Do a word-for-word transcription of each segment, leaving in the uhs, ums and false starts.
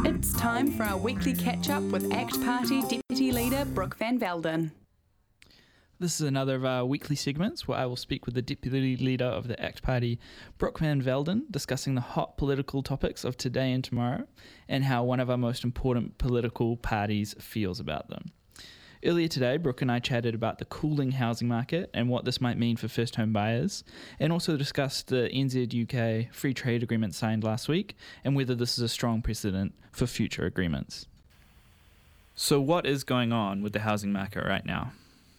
It's time for our weekly catch-up with ACT Party Deputy Leader Brooke Van Velden. This is another of our weekly segments where I will speak with the Deputy Leader of the ACT Party, Brooke Van Velden, discussing the hot political topics of today and tomorrow and how one of our most important political parties feels about them. Earlier today, Brooke and I chatted about the cooling housing market and what this might mean for first home buyers, and also discussed the N Z U K free trade agreement signed last week and whether this is a strong precedent for future agreements. So what is going on with the housing market right now?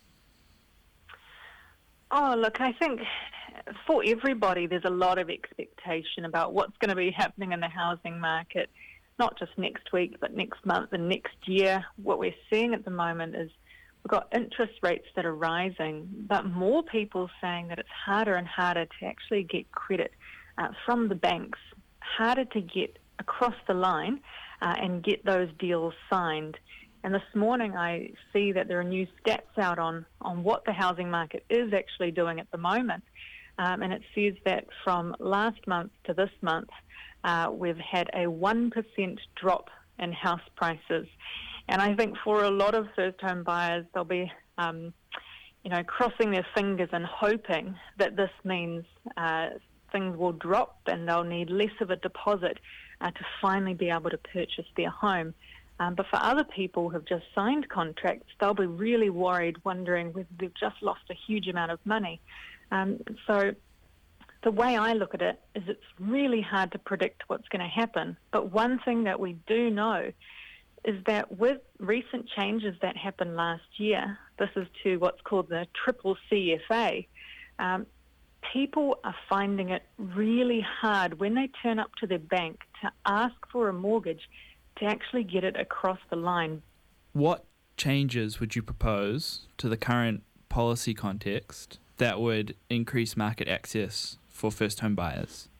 Oh, look, I think for everybody there's a lot of expectation about what's going to be happening in the housing market, not just next week, but next month and next year. What we're seeing at the moment is we've got interest rates that are rising, but more people saying that it's harder and harder to actually get credit uh, from the banks, harder to get across the line uh, and get those deals signed. And this morning I see that there are new stats out on, on what the housing market is actually doing at the moment. Um, and it says that from last month to this month, uh, we've had a one percent drop in house prices. And I think for a lot of first-home buyers, they'll be, um, you know, crossing their fingers and hoping that this means uh, things will drop and they'll need less of a deposit uh, to finally be able to purchase their home. Um, but for other people who've just signed contracts, they'll be really worried, wondering whether they've just lost a huge amount of money. Um, so the way I look at it is it's really hard to predict what's going to happen. But one thing that we do know is that with recent changes that happened last year, this is to what's called the triple C F A, um, people are finding it really hard when they turn up to their bank to ask for a mortgage to actually get it across the line. What changes would you propose to the current policy context that would increase market access for first-home buyers?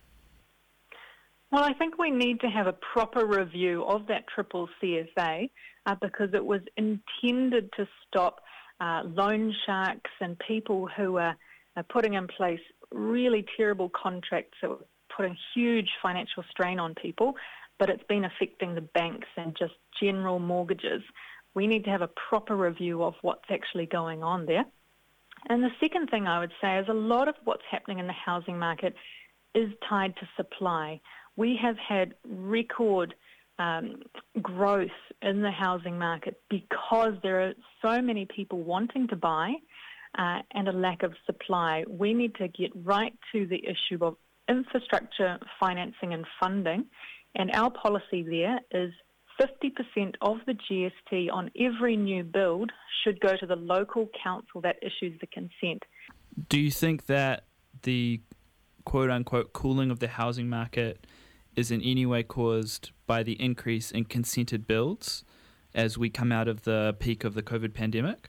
Well, I think we need to have a proper review of that triple C F A uh, because it was intended to stop uh, loan sharks and people who are, are putting in place really terrible contracts that were putting huge financial strain on people, but it's been affecting the banks and just general mortgages. We need to have a proper review of what's actually going on there. And the second thing I would say is a lot of what's happening in the housing market is tied to supply. We have had record um, growth in the housing market because there are so many people wanting to buy uh, and a lack of supply. We need to get right to the issue of infrastructure financing and funding, and our policy there is fifty percent of the G S T on every new build should go to the local council that issues the consent. Do you think that the quote-unquote cooling of the housing market is in any way caused by the increase in consented builds as we come out of the peak of the COVID pandemic?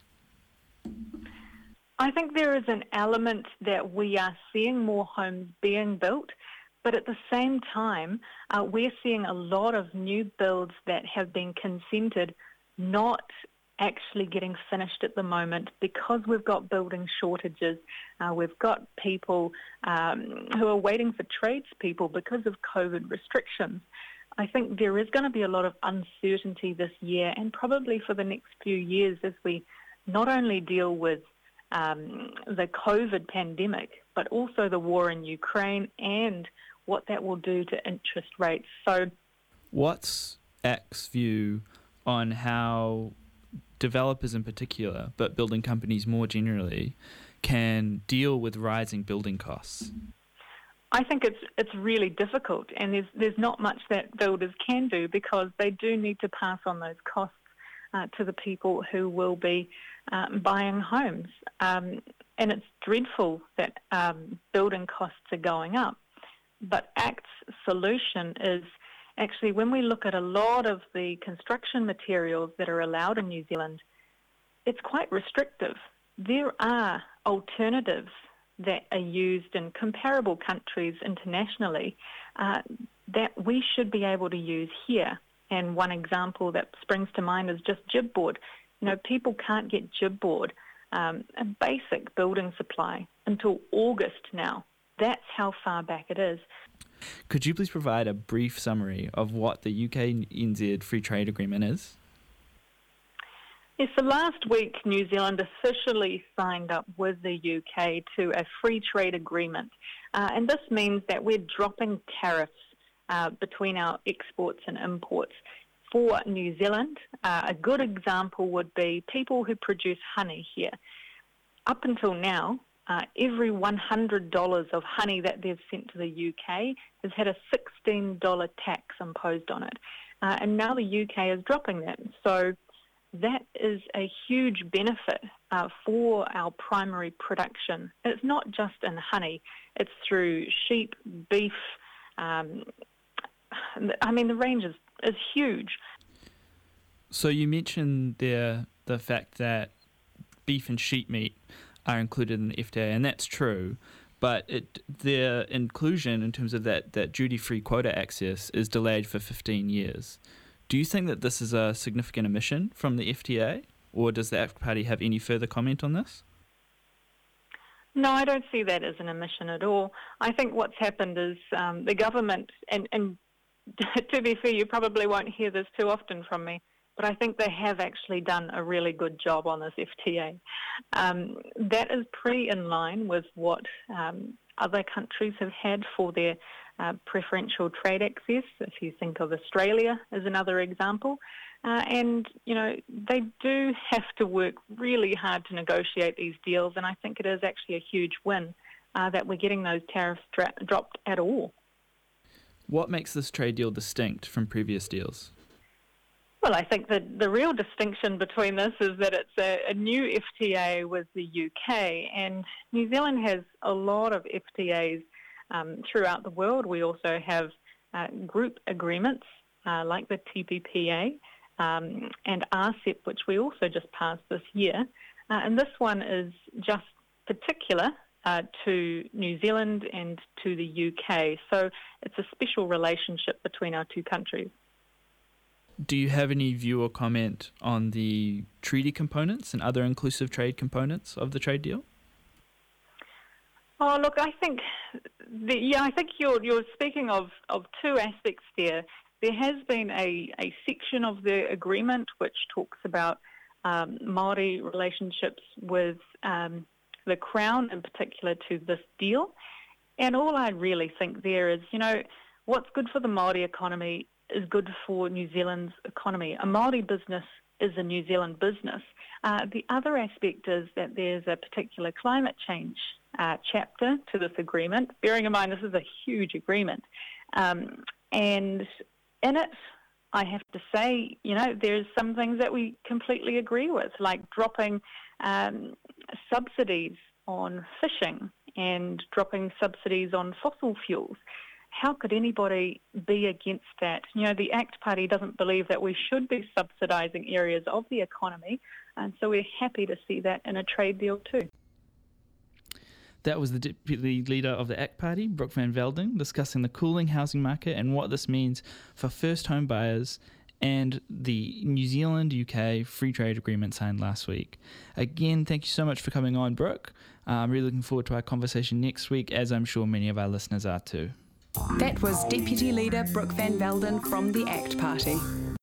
I think there is an element that we are seeing more homes being built, but at the same time, uh, we're seeing a lot of new builds that have been consented not actually getting finished at the moment because we've got building shortages. Uh, we've got people um, who are waiting for tradespeople because of COVID restrictions. I think there is going to be a lot of uncertainty this year and probably for the next few years as we not only deal with um, the COVID pandemic, but also the war in Ukraine and what that will do to interest rates. So, what's ACT's view on how developers in particular, but building companies more generally, can deal with rising building costs? I think it's it's really difficult, and there's there's not much that builders can do because they do need to pass on those costs uh, to the people who will be um, buying homes. Um, and it's dreadful that um, building costs are going up. But ACT's solution is actually when we look at a lot of the construction materials that are allowed in New Zealand, it's quite restrictive. There are alternatives that are used in comparable countries internationally uh, that we should be able to use here. And one example that springs to mind is just gibboard. You know, people can't get gibboard, um, a basic building supply, until August now. That's how far back it is. Could you please provide a brief summary of what the U K N Z Free Trade Agreement is? Yes, so last week New Zealand officially signed up with the U K to a free trade agreement. Uh, and this means that we're dropping tariffs uh, between our exports and imports. For New Zealand, uh, a good example would be people who produce honey here. Up until now, uh, every one hundred dollars of honey that they've sent to the U K has had a sixteen dollars tax imposed on it. Uh, and now the U K is dropping that. So that is a huge benefit uh, for our primary production. It's not just in honey, it's through sheep, beef. Um, I mean, the range is, is huge. So you mentioned there the fact that beef and sheep meat are included in the F T A, and that's true, but it, their inclusion in terms of that, that duty-free quota access is delayed for fifteen years. Do you think that this is a significant omission from the F T A, or does the ACT Party have any further comment on this? No, I don't see that as an omission at all. I think what's happened is um, the government, and, and to be fair, you probably won't hear this too often from me, but I think they have actually done a really good job on this F T A. Um, that is pretty in line with what um, other countries have had for their uh, preferential trade access. If you think of Australia as another example. Uh, and, you know, they do have to work really hard to negotiate these deals, and I think it is actually a huge win uh, that we're getting those tariffs dra- dropped at all. What makes this trade deal distinct from previous deals? Well, I think that the real distinction between this is that it's a, a new F T A with the U K, and New Zealand has a lot of F T As um, throughout the world. We also have uh, group agreements uh, like the T P P A um, and R C E P, which we also just passed this year. Uh, and this one is just particular uh, to New Zealand and to the U K. So it's a special relationship between our two countries. Do you have any view or comment on the treaty components and other inclusive trade components of the trade deal? Oh, look, I think, the, yeah, I think you're you're speaking of, of two aspects there. There has been a, a section of the agreement which talks about um, Māori relationships with um, the Crown, in particular to this deal. And all I really think there is, you know, what's good for the Māori economy is good for New Zealand's economy. A Māori business is a New Zealand business. Uh, the other aspect is that there's a particular climate change uh, chapter to this agreement, bearing in mind this is a huge agreement. Um, and in it, I have to say, you know, there's some things that we completely agree with, like dropping um, subsidies on fishing and dropping subsidies on fossil fuels. How could anybody be against that? You know, the ACT Party doesn't believe that we should be subsidising areas of the economy, and so we're happy to see that in a trade deal too. That was the Deputy Leader of the ACT Party, Brooke Van Velden, discussing the cooling housing market and what this means for first home buyers and the New Zealand-U K free trade agreement signed last week. Again, thank you so much for coming on, Brooke. Uh, I'm really looking forward to our conversation next week, as I'm sure many of our listeners are too. That was Deputy Leader Brooke Van Velden from the ACT Party.